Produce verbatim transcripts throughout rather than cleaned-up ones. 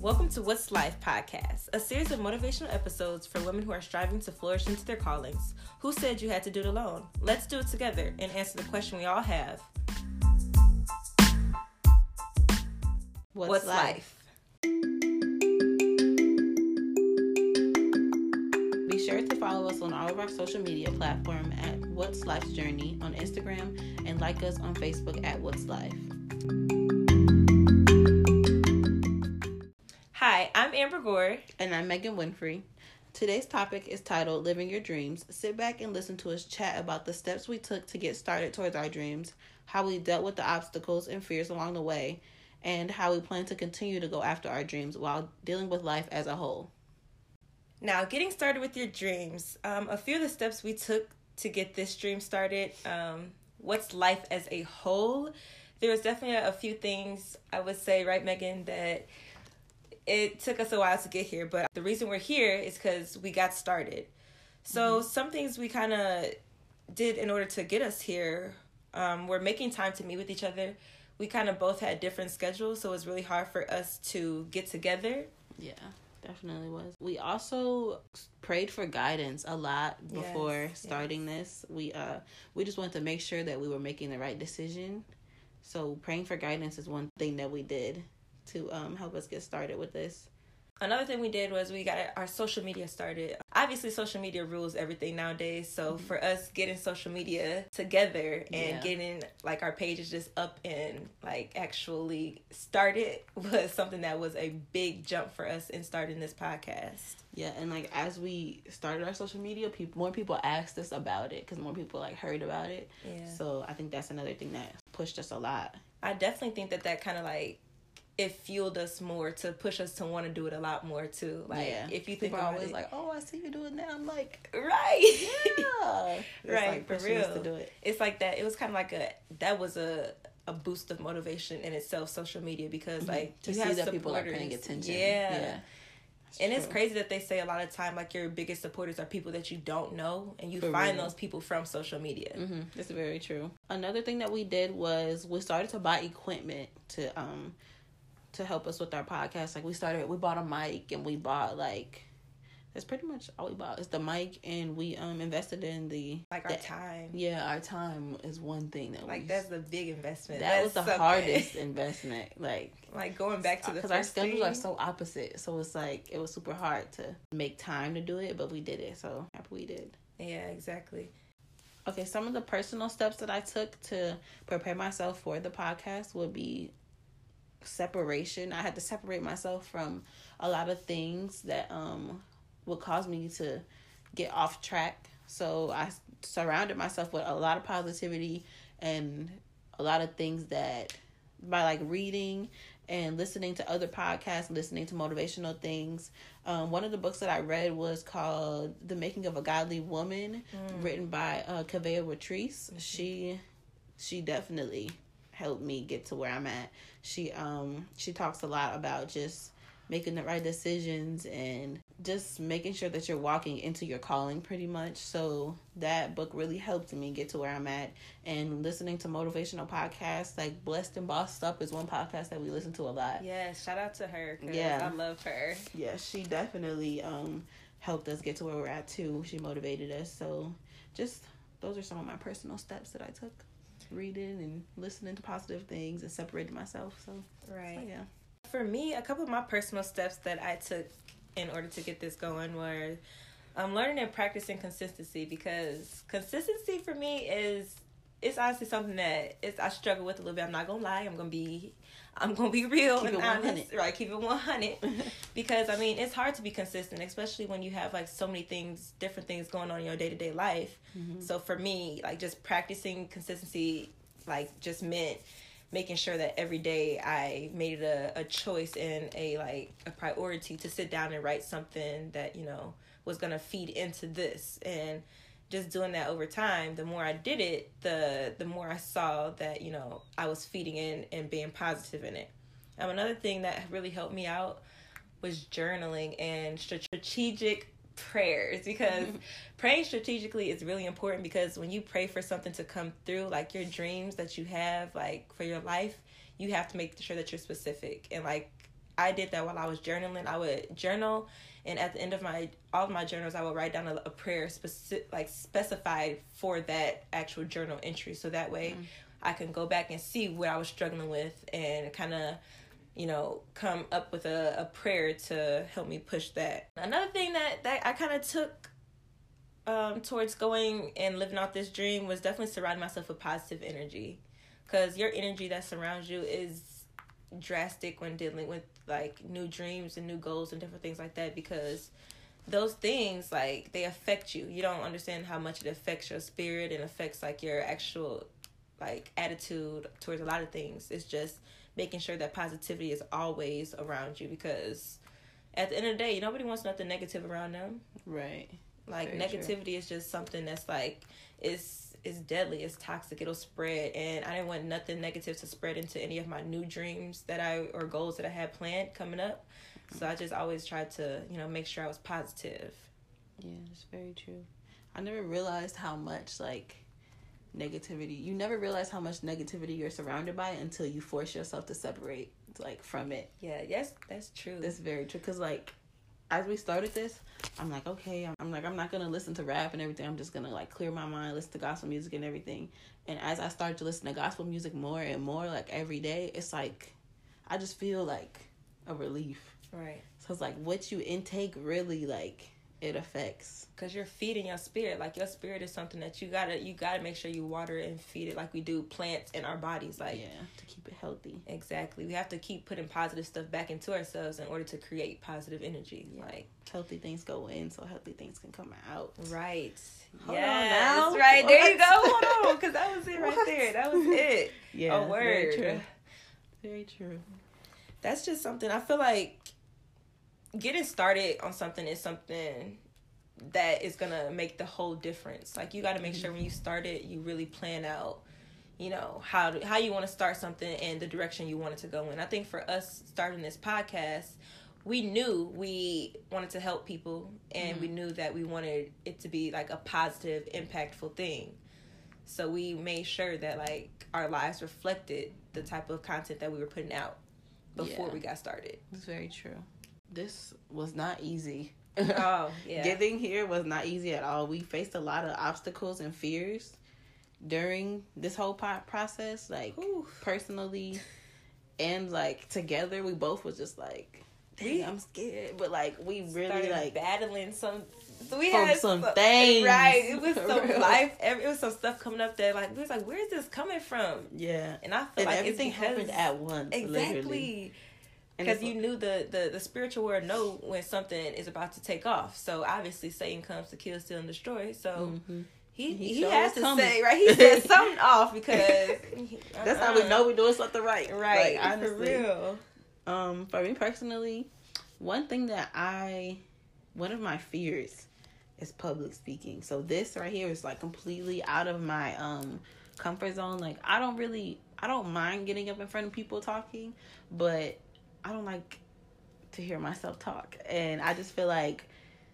Welcome to What's Life podcast, a series of motivational episodes for women who are striving to flourish into their callings. Who said you had to do it alone? Let's do it together and answer the question we all have. What's, What's life? life? Be sure to follow us on all of our social media platforms at What's Life's Journey on Instagram and like us on Facebook at What's Life. Hi, I'm Amber Gore. And I'm Megan Winfrey. Today's topic is titled Living Your Dreams. Sit back and listen to us chat about the steps we took to get started towards our dreams, how we dealt with the obstacles and fears along the way, and how we plan to continue to go after our dreams while dealing with life as a whole. Now, getting started with your dreams. Um, a few of the steps we took to get this dream started. Um, what's life as a whole? There was definitely a few things I would say, right, Megan, that it took us a while to get here, but the reason we're here is because we got started. So mm-hmm. some things we kind of did in order to get us here, um, we're making time to meet with each other. We kind of both had different schedules, so it was really hard for us to get together. Yeah, definitely was. We also prayed for guidance a lot before yes, starting yes. this. We uh we just wanted to make sure that we were making the right decision. So praying for guidance is one thing that we did to um help us get started with this. Another thing we did was we got our social media started. Obviously, social media rules everything nowadays. So mm-hmm. for us getting social media together and yeah. getting like our pages just up and like actually started was something that was a big jump for us in starting this podcast. Yeah, and like as we started our social media, people more people asked us about it because more people like heard about it. Yeah. So I think that's another thing that pushed us a lot. I definitely think that that kind of like it fueled us more to push us to want to do it a lot more too. Like yeah. if you think people about always it, like, oh, I see you do it now. I'm like, right, yeah, right, like for real. To do it. It's like that. It was kind of like a that was a a boost of motivation in itself. Social media because mm-hmm. like to you see have that supporters. People are paying attention. Yeah. yeah. And true. It's crazy that they say a lot of time like your biggest supporters are people that you don't know, and you For find real. those people from social media. Mm-hmm. That's very true. Another thing that we did was we started to buy equipment to um to help us with our podcast. Like we started, we bought a mic and we bought like that's pretty much all we bought is the mic, and we um invested in the like the, our time. Yeah, our time is one thing that like we, that's the big investment. That that's was the something. hardest investment. Like like going back to the because our schedules thing. are so opposite, so it's like it was super hard to make time to do it, but we did it. So happy we did. Yeah, exactly. Okay, some of the personal steps that I took to prepare myself for the podcast would be separation. I had to separate myself from a lot of things that um would cause me to get off track. So I surrounded myself with a lot of positivity and a lot of things that by like reading and listening to other podcasts, listening to motivational things. Um, one of the books that I read was called The Making of a Godly Woman, mm. written by uh, Kavea Watrice. Mm-hmm. She she definitely helped me get to where I'm at. She um she talks a lot about just making the right decisions and just making sure that you're walking into your calling pretty much. So that book really helped me get to where I'm at. And listening to motivational podcasts like Blessed and Bossed Up is one podcast that we listen to a lot. Yeah, shout out to her. Yeah, I love her. Yeah, she definitely um helped us get to where we're at too. She motivated us. So just those are some of my personal steps that I took. Reading and listening to positive things and separating myself. So right. So, yeah. For me, a couple of my personal steps that I took in order to get this going were um, learning and practicing consistency, because consistency for me is it's honestly something that it's I struggle with a little bit. I'm not gonna lie. I'm gonna be I'm gonna be real keep and it honest. Right, keep it one hundred. Because I mean, it's hard to be consistent, especially when you have like so many things, different things going on in your day to day life. Mm-hmm. So for me, like just practicing consistency, like just meant making sure that every day I made it a, a choice and a like a priority to sit down and write something that, you know, was gonna feed into this. And just doing that over time, the more I did it, the the more I saw that, you know, I was feeding in and being positive in it. Um, another thing that really helped me out was journaling and strategic prayers, because praying strategically is really important, because when you pray for something to come through, like your dreams that you have, like for your life, you have to make sure that you're specific. And like I did that while I was journaling. I would journal, and at the end of my all of my journals, I would write down a, a prayer specific, like specified for that actual journal entry. So that way, mm. I can go back and see what I was struggling with, and kind of, you know, come up with a, a prayer to help me push that. Another thing that, that I kind of took um, towards going and living out this dream was definitely surrounding myself with positive energy. Because your energy that surrounds you is drastic when dealing with, like, new dreams and new goals and different things like that. Because those things, like, they affect you. You don't understand how much it affects your spirit and affects, like, your actual, like, attitude towards a lot of things. It's just making sure that positivity is always around you, because at the end of the day, nobody wants nothing negative around them. Right. Like, Very negativity true. Is just something that's like, it's, it's deadly, it's toxic, it'll spread, and I didn't want nothing negative to spread into any of my new dreams that I, or goals that I had planned coming up. Mm-hmm. So I just always tried to, you know, make sure I was positive. Yeah, it's very true. I never realized how much, like, negativity, you never realize how much negativity you're surrounded by until you force yourself to separate, like, from it. Yeah, yes, that's true. That's very true. Because, like, as we started this, I'm like, okay, I'm, I'm like, I'm not gonna listen to rap and everything. I'm just gonna, like, clear my mind, listen to gospel music and everything. And as I started to listen to gospel music more and more, like, every day, it's like, I just feel like a relief. Right. So it's like, what you intake really, like, it affects, because you're feeding your spirit. Like, your spirit is something that you gotta you gotta make sure you water and feed it, like we do plants in our bodies. Like, yeah, to keep it healthy. Exactly. We have to keep putting positive stuff back into ourselves in order to create positive energy. Yeah. Like, healthy things go in so healthy things can come out. Right. Hold yes. on now. Right. What? There you go. Hold on, because that was it right what? there. That was it. Yeah. A word. Very true. Very true. That's just something I feel like getting started on something is something that is gonna make the whole difference. Like, you got to make sure when you start it, you really plan out, you know, how to, how you want to start something and the direction you want it to go in. I think for us starting this podcast, we knew we wanted to help people, and mm-hmm. we knew that we wanted it to be like a positive, impactful thing. So we made sure that, like, our lives reflected the type of content that we were putting out before yeah. we got started. It's very true. This was not easy. Oh, yeah. Getting here was not easy at all. We faced a lot of obstacles and fears during this whole process, like, Ooh. personally and, like, together. We both was just like, dang, I'm scared. But, like, we really, Started like, battling some, we from had some, some things. Right. It was some life, it was some stuff coming up that, like, we was like, where's this coming from? Yeah. And I feel and like everything it's because, happened at once. Exactly. Literally. Because you knew the, the, the spiritual world know when something is about to take off. So obviously Satan comes to kill, steal, and destroy. So mm-hmm. he he, he has to coming. say, right? He said something off because he, uh-uh. that's how we know we're doing something right. Right, like, honestly. For real. Um, for me personally, one thing that I, one of my fears is public speaking. So this right here is, like, completely out of my um comfort zone. Like, I don't really, I don't mind getting up in front of people talking, but I don't like to hear myself talk. And I just feel like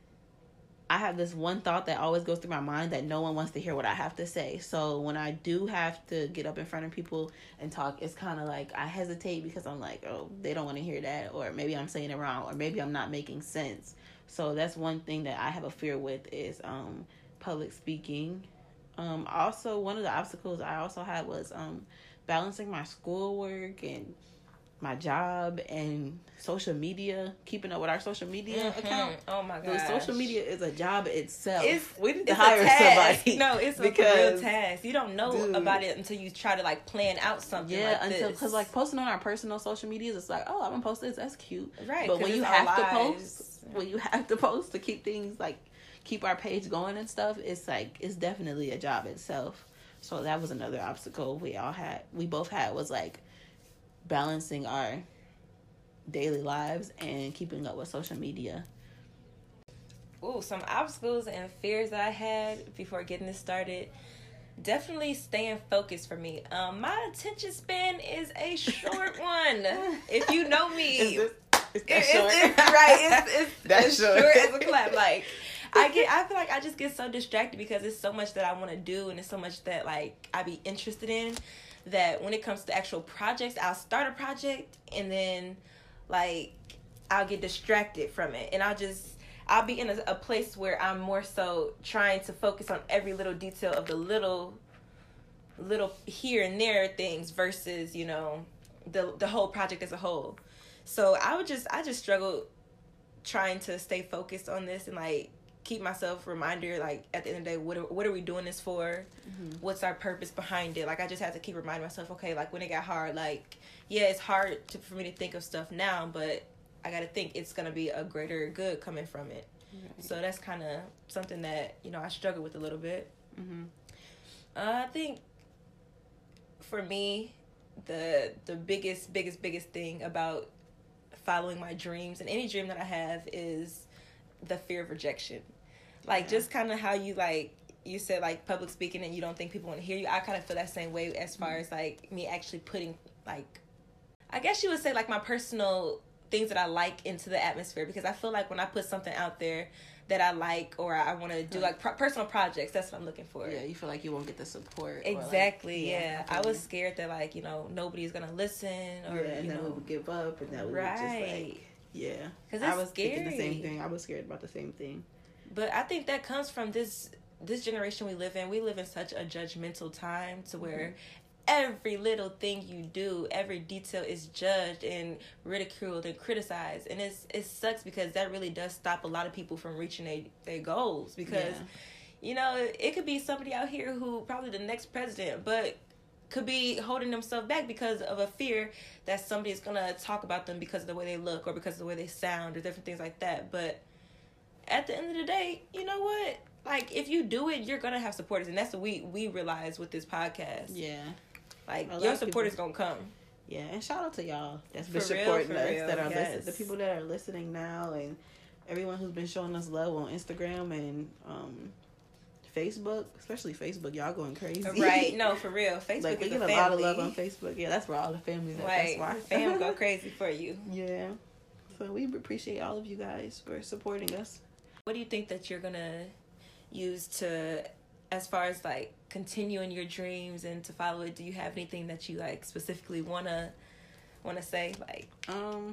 I have this one thought that always goes through my mind that no one wants to hear what I have to say. So when I do have to get up in front of people and talk, it's kind of like I hesitate because I'm like, oh, they don't want to hear that. Or maybe I'm saying it wrong. Or maybe I'm not making sense. So that's one thing that I have a fear with is um, public speaking. Um, also, one of the obstacles I also had was um, balancing my schoolwork and my job and social media, keeping up with our social media mm-hmm. account. Oh my god, the social media is a job itself. It's, we need to it's hire somebody. No, it's because, a real task. You don't know dude, about it until you try to, like, plan out something. Yeah, like until this. Because, like, posting on our personal social medias, it's like, oh, I'm gonna post this. That's cute. Right. But when you have to post, when you have to post to keep things, like, keep our page going and stuff, it's like it's definitely a job itself. So that was another obstacle we all had. We both had was like balancing our daily lives and keeping up with social media. Ooh, some obstacles and fears that I had before getting this started. Definitely staying focused for me. Um, my attention span is a short one. If you know me, is this, is that it, short? It's, it's right. It's, it's That's as short. short as a clap. Like I get, I feel like I just get so distracted because it's so much that I want to do and it's so much that like I be interested in that when it comes to actual projects, I'll start a project and then like I'll get distracted from it, and I'll just I'll be in a, a place where I'm more so trying to focus on every little detail of the little little here and there things versus, you know, the the whole project as a whole. So I would just I just struggle trying to stay focused on this and like keep myself reminder, like at the end of the day, what are, what are we doing this for? Mm-hmm. What's our purpose behind it? Like I just have to keep reminding myself, okay, like when it got hard, like yeah, it's hard to, for me to think of stuff now, but I got to think it's going to be a greater good coming from it. Right. So that's kind of something that, you know, I struggle with a little bit. Mm-hmm. Uh, I think for me, the the biggest, biggest, biggest thing about following my dreams and any dream that I have is the fear of rejection. Like, yeah. just kind of how you, like, you said, like, public speaking and you don't think people want to hear you. I kind of feel that same way as far mm-hmm. as, like, me actually putting, like, I guess you would say, like, my personal things that I like into the atmosphere, because I feel like when I put something out there that I like or I want to do, like, pro- personal projects, that's what I'm looking for. Yeah, you feel like you won't get the support. Exactly, like, yeah. yeah. I was scared that, like, you know, nobody's going to listen or, yeah, and you then know. we would give up and that we right. would just, like, yeah. Because it's I was scary. thinking the same thing. I was scared about the same thing. But I think that comes from this this generation we live in. We live in such a judgmental time to where mm-hmm. every little thing you do, every detail is judged and ridiculed and criticized. And it's it sucks because that really does stop a lot of people from reaching their, their goals. Because, yeah. you know, it, it could be somebody out here who probably the next president, but could be holding themselves back because of a fear that somebody's going to talk about them because of the way they look or because of the way they sound or different things like that. But at the end of the day, you know what? Like, if you do it, you're going to have supporters. And that's what we, we realize with this podcast. Yeah. Like, your supporters going to come. Yeah, and shout out to y'all that's for been real, supporting us, real. that are yes. listening, the people that are listening now, and everyone who's been showing us love on Instagram and um, Facebook, especially Facebook. Y'all going crazy. Right. No, for real. Facebook like, is we a get a family. lot of love on Facebook. Yeah, that's where all the families are. Right. That's why. Fam go crazy for you. Yeah. So we appreciate all of you guys for supporting us. What do you think that you're going to use to, as far as, like, continuing your dreams and to follow it? Do you have anything that you, like, specifically want to want to say? Like, um,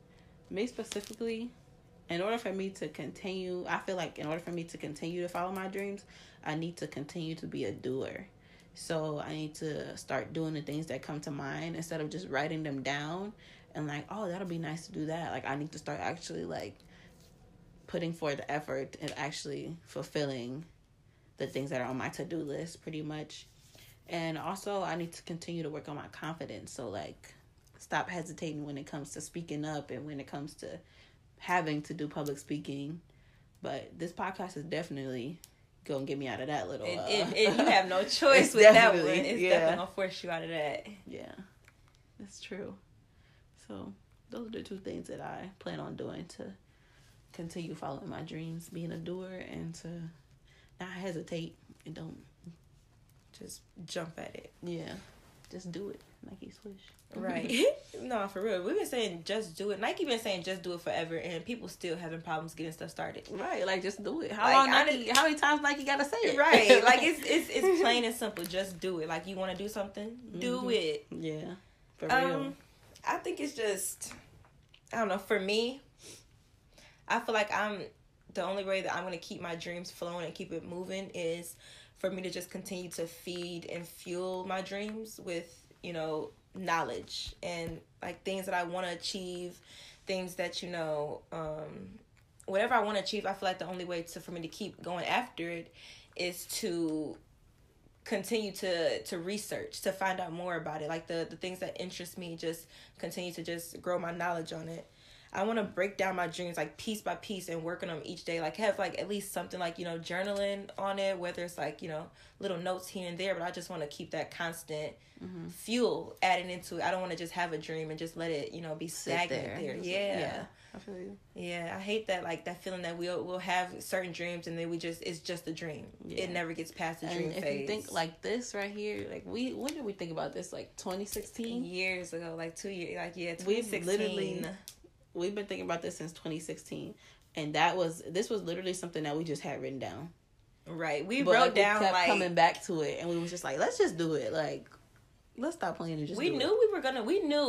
me specifically, in order for me to continue, I feel like in order for me to continue to follow my dreams, I need to continue to be a doer. So I need to start doing the things that come to mind instead of just writing them down and like, oh, that'll be nice to do that. Like, I need to start actually, like, putting forth the effort and actually fulfilling the things that are on my to-do list, pretty much. And also, I need to continue to work on my confidence. So, like, stop hesitating when it comes to speaking up and when it comes to having to do public speaking. But this podcast is definitely going to get me out of that little... It, uh, it, it, you have no choice with that one. It's yeah. definitely going to force you out of that. Yeah, that's true. So, those are the two things that I plan on doing to continue following my dreams, being a doer, and to not hesitate and don't just jump at it. Yeah, just do it. Nike Swish. Right. No, for real. We've been saying just do it. Nike been saying just do it forever, and people still having problems getting stuff started. Right, like just do it. How like, long Nike? How many times Nike gotta say it? Right, like it's it's it's plain and simple. Just do it. Like you want to do something, do mm-hmm. it. Yeah, for real. Um, I think it's just, I don't know. For me, I feel like I'm the only way that I'm gonna keep my dreams flowing and keep it moving is for me to just continue to feed and fuel my dreams with, you know, knowledge and like things that I want to achieve, things that, you know, um, whatever I want to achieve. I feel like the only way to for me to keep going after it is to continue to to research, to find out more about it. Like the the things that interest me, just continue to just grow my knowledge on it. I want to break down my dreams like piece by piece and work on them each day. Like have like at least something like, you know, journaling on it, whether it's like, you know, little notes here and there, but I just want to keep that constant mm-hmm. fuel adding into it. I don't want to just have a dream and just let it, you know, be stagnant there. there. Yeah. Yeah. I feel you. Yeah. I hate that, like that feeling that we'll, we'll have certain dreams and then we just, it's just a dream. Yeah. It never gets past the and dream if phase. You think like this right here, like we, when did we think about this? Like twenty sixteen? Years ago, like two years, like yeah, twenty sixteen. We've literally... We've been thinking about this since twenty sixteen, and that was this was literally something that we just had written down. Right, we but wrote like, down we kept like coming back to it, and we was just like, let's just do it. Like, let's stop playing and just. We do knew it. we were gonna. We knew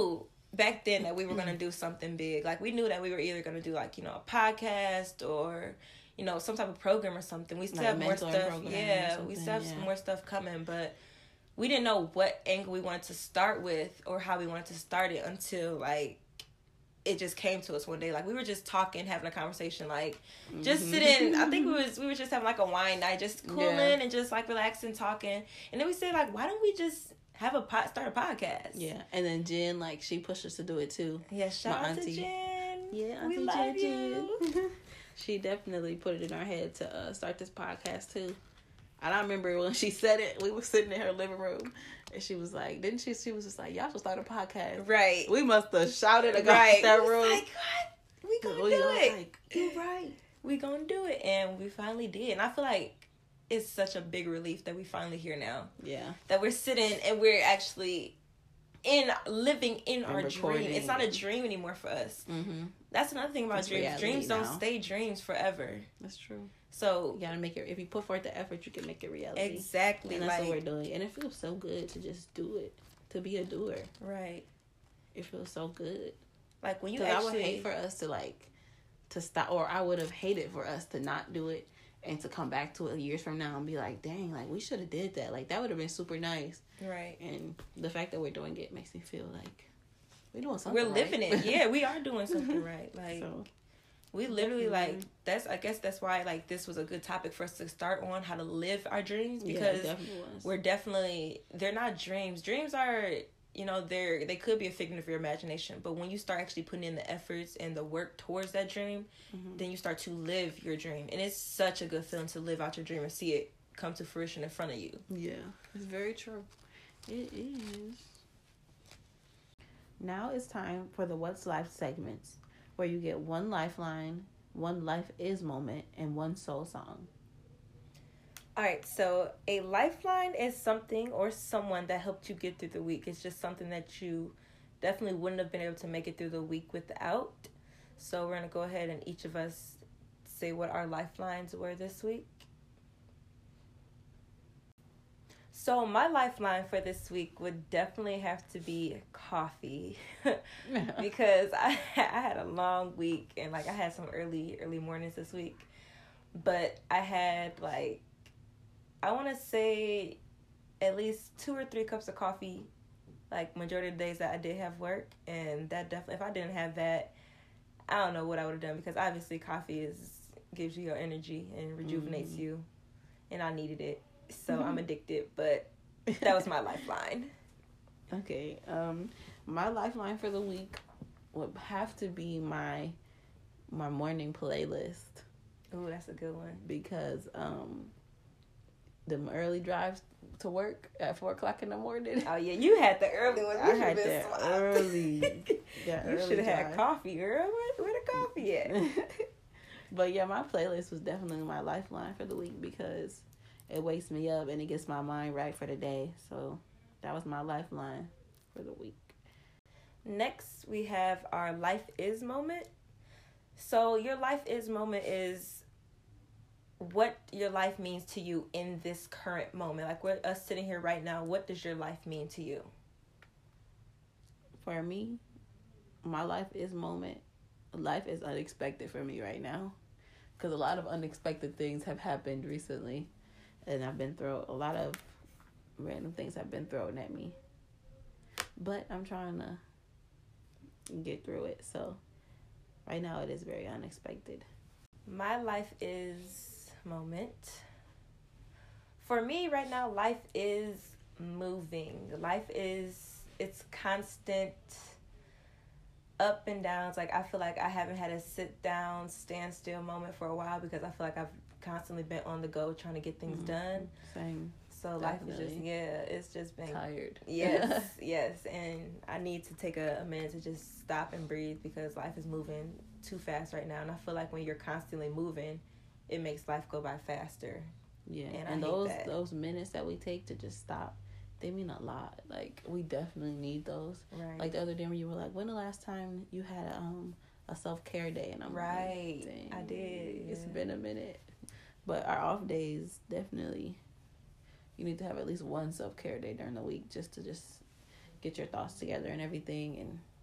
back then that we were going to do something big. Like, we knew that we were either going to do, like, you know, a podcast or, you know, some type of program or something. We still like have more stuff. Yeah, we still have yeah. some more stuff coming, but we didn't know what angle we wanted to start with or how we wanted to start it until, like, it just came to us one day. Like, we were just talking, having a conversation, like, just mm-hmm. sitting. I think we was we were just having, like, a wine night, just cooling yeah. and just, like, relaxing, talking. And then we said, like, why don't we just have a pot, start a podcast? Yeah. And then Jen, like, she pushed us to do it, too. Yeah, shout My out auntie. to Jen. Yeah, Auntie we love Jen, you. Jen. She definitely put it in our head to uh, start this podcast, too. And I remember when she said it, we were sitting in her living room. And she was like, didn't she? She was just like, y'all should start a podcast. Right. We must have shouted across right. that we room. Like, what? We gonna we do it. Like, you're right. We gonna do it. And we finally did. And I feel like it's such a big relief that we finally here now. Yeah. That we're sitting and we're actually in living in and our recording. dream. It's not a dream anymore for us. Mm-hmm. That's another thing about it's dreams. Dreams don't now. stay dreams forever. That's true. So you gotta make it. If you put forth the effort, you can make it reality. Exactly, and that's like, what we're doing. And it feels so good to just do it, to be a doer. Right. It feels so good. Like when you actually, I would hate for us to like to stop, or I would have hated for us to not do it and to come back to it years from now and be like, dang, like we should have did that. Like that would have been super nice. Right. And the fact that we're doing it makes me feel like we're doing something. We're living right. it. Yeah, we are doing something right. Like. So. We literally, like, that's, I guess that's why, like, this was a good topic for us to start on, how to live our dreams, because yeah, definitely was. we're definitely, they're not dreams. Dreams are, you know, they're, they could be a figment of your imagination, but when you start actually putting in the efforts and the work towards that dream, mm-hmm. then you start to live your dream. And it's such a good feeling to live out your dream and see it come to fruition in front of you. Yeah, it's very true. It is. Now it's time for the What's Life segments, where you get one lifeline, one life is moment, and one soul song. All right, so a lifeline is something or someone that helped you get through the week. It's just something that you definitely wouldn't have been able to make it through the week without. So we're going to go ahead and each of us say what our lifelines were this week. So my lifeline for this week would definitely have to be coffee because I I had a long week and like I had some early early mornings this week, but I had like I want to say at least two or three cups of coffee like majority of the days that I did have work, and that definitely if I didn't have that, I don't know what I would have done because obviously coffee is gives you your energy and rejuvenates mm. you, and I needed it. So mm-hmm. I'm addicted, but that was my lifeline. Okay. Um, my lifeline for the week would have to be my my morning playlist. Oh, that's a good one. Because um, the early drives to work at four o'clock in the morning. Oh yeah, you had the early one. I had that early. Yeah, you should have had coffee, girl. Where, where the coffee at? But yeah, my playlist was definitely my lifeline for the week because it wakes me up and it gets my mind right for the day. So that was my lifeline for the week. Next, we have our life is moment. So your life is moment is what your life means to you in this current moment. Like we're us sitting here right now, what does your life mean to you? For me, my life is moment. Life is unexpected for me right now because a lot of unexpected things have happened recently. And I've been thrown, a lot of random things have been thrown at me. But I'm trying to get through it. So right now it is very unexpected. My life is moment. For me right now, life is moving. Life is, it's constant up and downs. Like I feel like I haven't had a sit down, stand still moment for a while because I feel like I've constantly been on the go trying to get things mm-hmm. done. Same. So Definitely. Life is just, yeah, it's just been tired. Yes, yes. And I need to take a, a minute to just stop and breathe because life is moving too fast right now. And I feel like when you're constantly moving, it makes life go by faster. Yeah. And, and I those hate that. those minutes that we take to just stop, they mean a lot. Like we definitely need those. Right. Like the other day when you were like, when the last time you had um a self-care day? And I'm right. like, I did. It's yeah. been a minute. But our off days, definitely, you need to have at least one self-care day during the week just to just get your thoughts together and everything and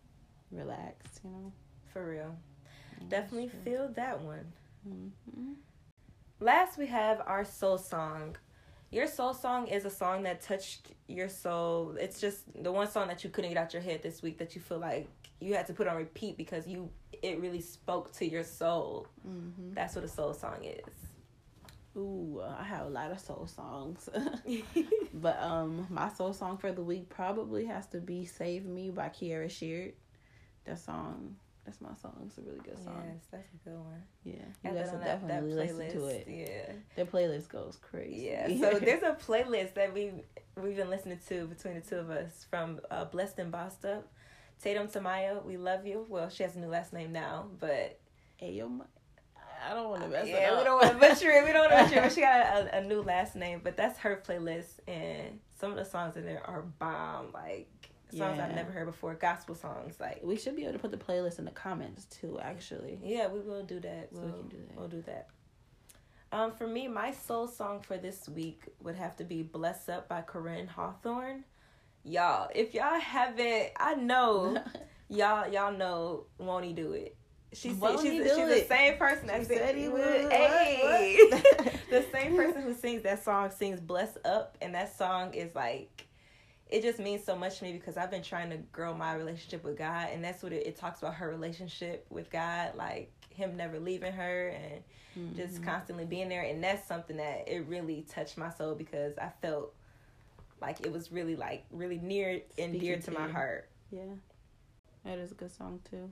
relaxed, you know. For real. Yeah, Definitely feel that one. Mm-hmm. Last, we have our soul song. Your soul song is a song that touched your soul. It's just the one song that you couldn't get out your head this week that you feel like you had to put on repeat because you it really spoke to your soul. Mm-hmm. That's what a soul song is. Ooh, I have a lot of soul songs. But um, my soul song for the week probably has to be Save Me by Kierra Sheard. That song, that's my song. It's a really good song. Yes, that's a good one. Yeah, Got you guys that will on that- that definitely listen to playlist. it. Yeah. Their playlist goes crazy. Yeah, so there's a playlist that we we've been listening to between the two of us from uh, Blessed and Bossed Up. Tatum Tamaya, we love you. Well, she has a new last name now, but Ayo, I don't want to mess yeah, it up. we don't want to butcher it. We don't want to butcher it. But she got a, a new last name, but that's her playlist, and some of the songs in there are bomb, like songs Yeah. I've never heard before, gospel songs. Like We should be able to put the playlist in the comments too. Actually, yeah, we will do that. So We'll, we can do that. We'll do that. Um, for me, my soul song for this week would have to be "Bless Up" by Corinne Hawthorne. Y'all, if y'all haven't, I know y'all y'all know won't he do it. She said Won't she's, he the, do she's the it? same person that She sings- said he would. Hey, What? What? the same person who sings that song sings "Bless Up," and that song is like, it just means so much to me because I've been trying to grow my relationship with God, and that's what it, it talks about, her relationship with God, like him never leaving her and mm-hmm. just constantly being there. And that's something that it really touched my soul because I felt like it was really like really near and Speaking dear to to my you. heart. Yeah, that is a good song too.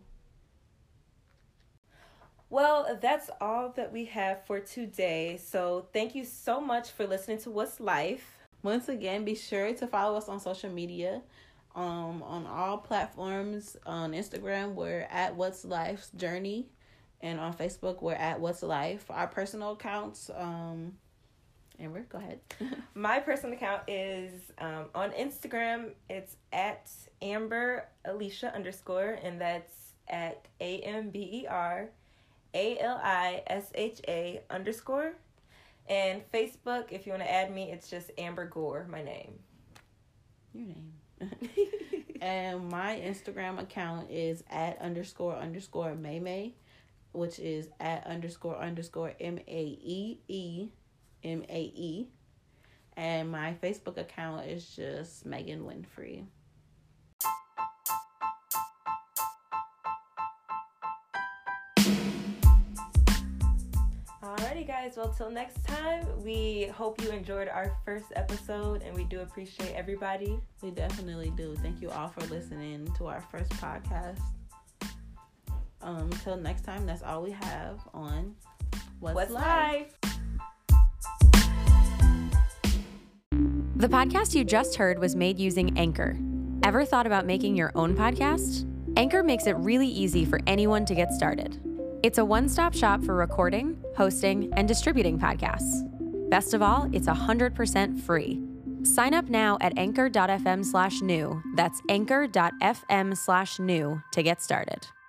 Well, that's all that we have for today. So thank you so much for listening to What's Life. Once again, be sure to follow us on social media. Um, on all platforms. On Instagram, we're at What's Life's Journey. And on Facebook, we're at What's Life. Our personal accounts, um, Amber, go ahead. My personal account is um, on Instagram. It's at Amber Alicia underscore, and that's at A M B E R A L I S H A underscore. And Facebook, if you want to add me, it's just Amber Gore, my name. Your name. And my Instagram account is at underscore underscore May May, which is at underscore underscore M A E E M A E. And my Facebook account is just Megan Winfrey. Alrighty, guys. Well, till next time, we hope you enjoyed our first episode, and we do appreciate everybody. We definitely do. Thank you all for listening to our first podcast. Um, until next time, that's all we have on What's, What's Life? Life? The podcast you just heard was made using Anchor. Ever thought about making your own podcast? Anchor makes it really easy for anyone to get started. It's a one-stop shop for recording, hosting, and distributing podcasts. Best of all, it's one hundred percent free. Sign up now at anchor.fm slash new. That's anchor.fm slash new to get started.